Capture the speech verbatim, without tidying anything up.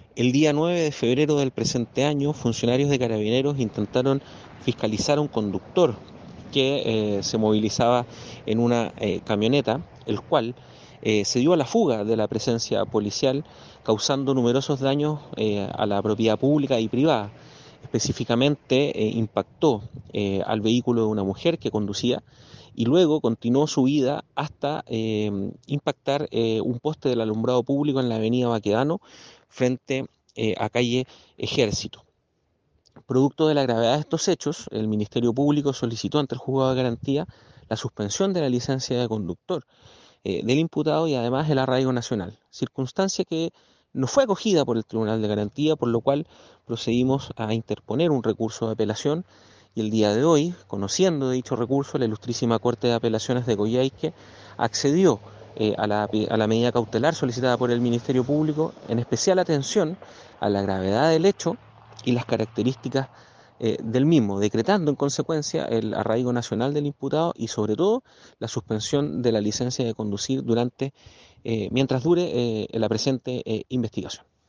El día nueve de febrero del presente año, funcionarios de Carabineros intentaron fiscalizar a un conductor que eh, se movilizaba en una eh, camioneta, el cual eh, se dio a la fuga de la presencia policial, causando numerosos daños eh, a la propiedad pública y privada. Específicamente eh, impactó eh, al vehículo de una mujer que conducía y luego continuó su vida hasta eh, impactar eh, un poste del alumbrado público en la avenida Baquedano frente eh, a calle Ejército. Producto de la gravedad de estos hechos, el Ministerio Público solicitó ante el juzgado de garantía la suspensión de la licencia de conductor eh, del imputado y además el arraigo nacional, circunstancia que no fue acogida por el Tribunal de Garantía, por lo cual procedimos a interponer un recurso de apelación y el día de hoy, conociendo de dicho recurso, la Ilustrísima Corte de Apelaciones de Coyhaique accedió eh, a, la, a la medida cautelar solicitada por el Ministerio Público, en especial atención a la gravedad del hecho y las características eh, del mismo, decretando en consecuencia el arraigo nacional del imputado y sobre todo la suspensión de la licencia de conducir durante eh, mientras dure eh, la presente eh, investigación.